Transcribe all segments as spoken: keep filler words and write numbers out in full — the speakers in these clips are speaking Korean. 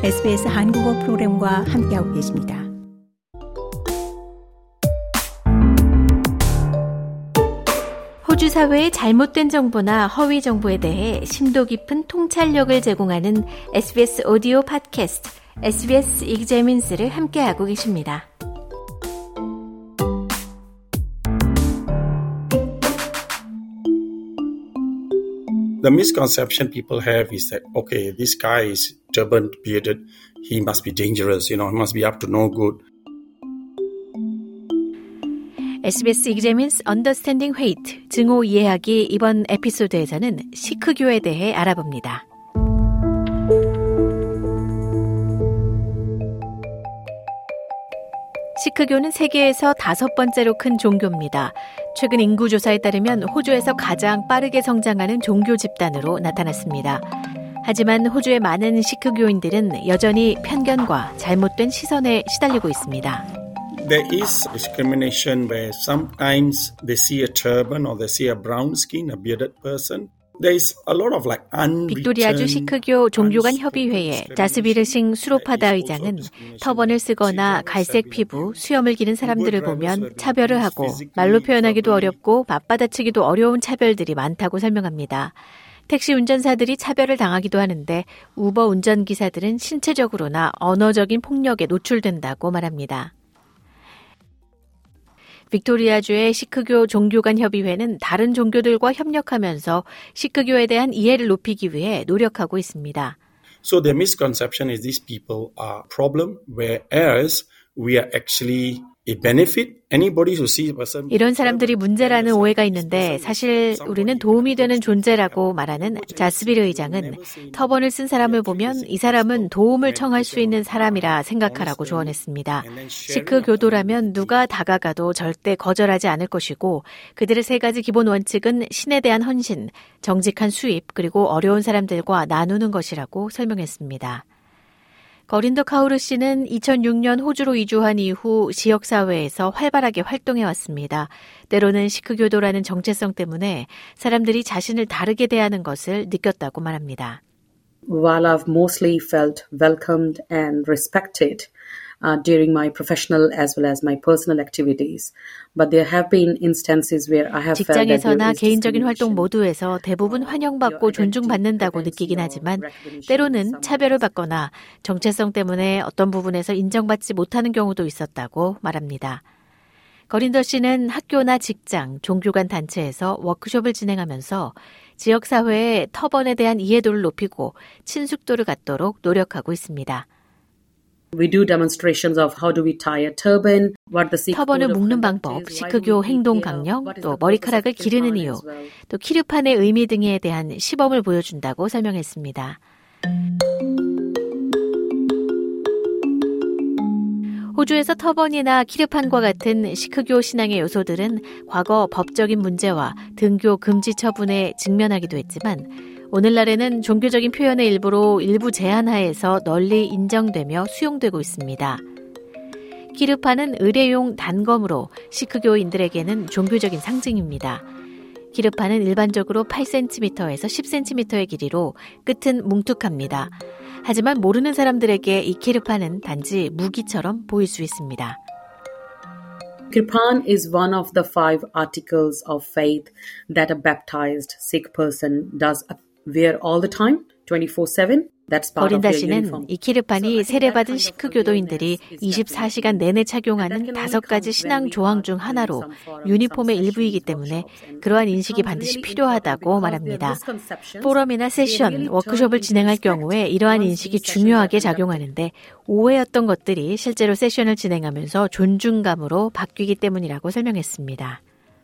에스비에스 한국어 프로그램과 함께하고 계십니다. 호주 사회의 잘못된 정보나 허위 정보에 대해 심도 깊은 통찰력을 제공하는 에스비에스 오디오 팟캐스트 에스비에스 Examines를 함께하고 계십니다. The misconception people have is that, okay, this guy is turban bearded, he must be dangerous, you know, he must be up to no good. 에스비에스 Examines Understanding Hate, 증오 이해하기 이번 에피소드에서는 시크교에 대해 알아봅니다. 시크교는 세계에서 다섯 번째로 큰 종교입니다. 최근 인구조사에 따르면 호주에서 가장 빠르게 성장하는 종교 집단으로 나타났습니다. 하지만 호주의 많은 시크교인들은 여전히 편견과 잘못된 시선에 시달리고 있습니다. There is discrimination where sometimes they see a turban or they see a brown skin, a bearded person. There is a lot of like unwritten, 빅토리아주 시크교 종교간 협의회의 자스비르싱 수로파다 의장은 터번을 쓰거나 갈색 피부, 수염을 기른 사람들을 보면 차별을 하고 말로 표현하기도 어렵고 맞받아치기도 어려운 차별들이 많다고 설명합니다. 택시 운전사들이 차별을 당하기도 하는데 우버 운전기사들은 신체적으로나 언어적인 폭력에 노출된다고 말합니다. 빅토리아주의 시크교 종교간 협의회는 다른 종교들과 협력하면서 시크교에 대한 이해를 높이기 위해 노력하고 있습니다. So the misconception is these people are a problem, whereas we are actually a benefit. Anybody who sees a person. 이런 사람들이 문제라는 오해가 있는데 사실 우리는 도움이 되는 존재라고 말하는 자스비르 의장은 터번을 쓴 사람을 보면 이 사람은 도움을 청할 수 있는 사람이라 생각하라고 조언했습니다. 시크 교도라면 누가 다가가도 절대 거절하지 않을 것이고 그들의 세 가지 기본 원칙은 신에 대한 헌신, 정직한 수입, 그리고 어려운 사람들과 나누는 것이라고 설명했습니다. 거린더 카우르 씨는 이천육 년 호주로 이주한 이후 지역사회에서 활발하게 활동해왔습니다. 때로는 시크교도라는 정체성 때문에 사람들이 자신을 다르게 대하는 것을 느꼈다고 말합니다. While I've mostly felt welcomed and respected uh, during my professional as well as my personal activities, but there have been instances where I have felt that there 직장에서나 is 개인적인 활동 discrimination. 모두에서 대부분 환영받고 존중받는다고 느끼긴 하지만 때로는 차별을 받거나 정체성 때문에 어떤 부분에서 인정받지 못하는 경우도 있었다고 말합니다. 거린더 씨는 학교나 직장, 종교간 단체에서 워크숍을 진행하면서 지역사회의 터번에 대한 이해도를 높이고 친숙도를 갖도록 노력하고 있습니다. We do demonstrations of how do we tie a turban, what the Sikh 터번을 code of 묶는 conduct 방법, is, why do 시크교 we 행동 eat, 강령, what is 또 the 머리카락을 purpose of 기르는 kirpan 이유, as well. 또 키르판의 의미 등에 대한 시범을 보여준다고 설명했습니다. 호주에서 터번이나 키르판과 같은 시크교 신앙의 요소들은 과거 법적인 문제와 등교 금지 처분에 직면하기도 했지만 오늘날에는 종교적인 표현의 일부로 일부 제한하에서 널리 인정되며 수용되고 있습니다. 키르판은 의례용 단검으로 시크교인들에게는 종교적인 상징입니다. 키르판은 일반적으로 팔 센티미터에서 십 센티미터의 길이로 끝은 뭉툭합니다. 하지만 모르는 사람들에게 이 키르판은 단지 무기처럼 보일 수 있습니다. Kirpan is one of the five articles of faith that a baptized Sikh person does wear all the time, twenty-four seven. That's part of 버린다 their 씨는 uniform. 이 키르판이 세례받은 시크 교도인들이 이십사 시간 내내 착용하는 다섯 가지 신앙 조항 중 하나로 유니폼의 일부이기 때문에 그러한 인식이 반드시 필요하다고 말합니다. 포럼이나 세션, 워크숍을 진행할 경우에 이러한 인식이 중요하게 작용하는데 오해였던 것들이 실제로 세션을 진행하면서 존중감으로 바뀌기 때문이라고 설명했습니다.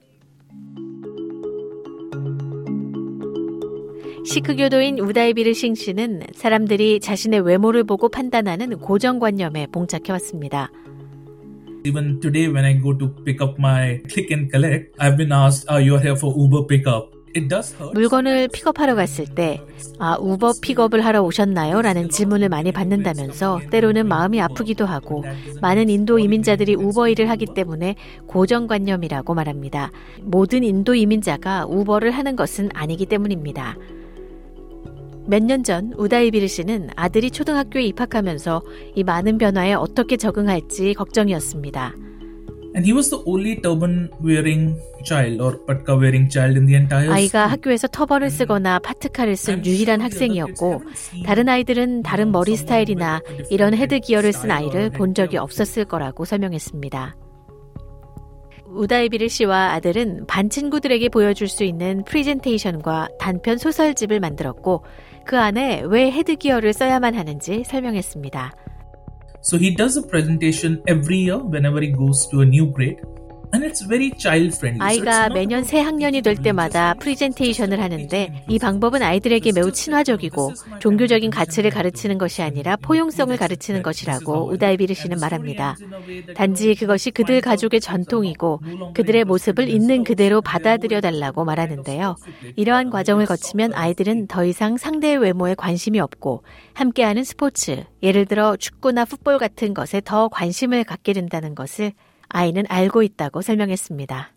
시크교도인 우다이비르 싱 씨는 사람들이 자신의 외모를 보고 판단하는 고정관념에 봉착해왔습니다. Even today when I go to pick up my click and collect, I've been asked, "Are you here for Uber pickup?" It does hurt. 물건을 픽업하러 갔을 때 아, 우버 픽업을 하러 오셨나요? 라는 질문을 많이 받는다면서 때로는 마음이 아프기도 하고 많은 인도 이민자들이 우버 일을 하기 때문에 고정관념이라고 말합니다. 모든 인도 이민자가 우버를 하는 것은 아니기 때문입니다. 몇 년 전 우다이비르 씨는 아들이 초등학교에 입학하면서 이 많은 변화에 어떻게 적응할지 걱정이었습니다. And he was the only turban-wearing child or patka-wearing child in the entire 아이가 school. 학교에서 터번을 쓰거나 파트카를 쓴 유일한 학생이었고 다른 아이들은 다른 머리 스타일이나 이런 헤드기어를 쓴 아이를 본 적이 없었을 거라고 설명했습니다. 우다이비르 씨와 아들은 반 친구들에게 보여줄 수 있는 프레젠테이션과 단편 소설집을 만들었고 그 안에 왜 헤드기어를 써야만 하는지 설명했습니다. So he does a presentation every year whenever he goes to a new grade. And it's very child friendly. 아이가 매년 새 학년이 될 때마다 프레젠테이션을 하는데 이 방법은 아이들에게 매우 친화적이고 종교적인 가치를 가르치는 것이 아니라 포용성을 가르치는 것이라고 우다이비르 씨는 말합니다. 단지 그것이 그들 가족의 전통이고 그들의 모습을 있는 그대로 받아들여 달라고 말하는데요. 이러한 과정을 거치면 아이들은 더 이상 상대의 외모에 관심이 없고 함께하는 스포츠, 예를 들어 축구나 풋볼 같은 것에 더 관심을 갖게 된다는 것을 아이는 알고 있다고 설명했습니다.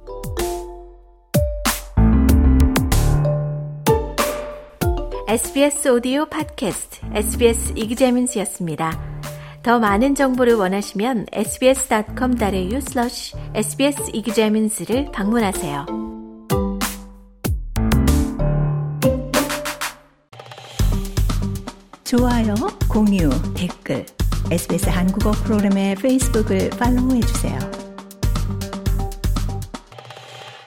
에스비에스 오디오 팟캐스트 에스비에스 이그제민스였습니다. 더 많은 정보를 원하시면 에스비에스 닷컴 슬래시 슬래시 에스비에스 이그제민스를 방문하세요. 좋아요, 공유, 댓글, 에스비에스 한국어 프로그램의 페이스북을 팔로우해주세요.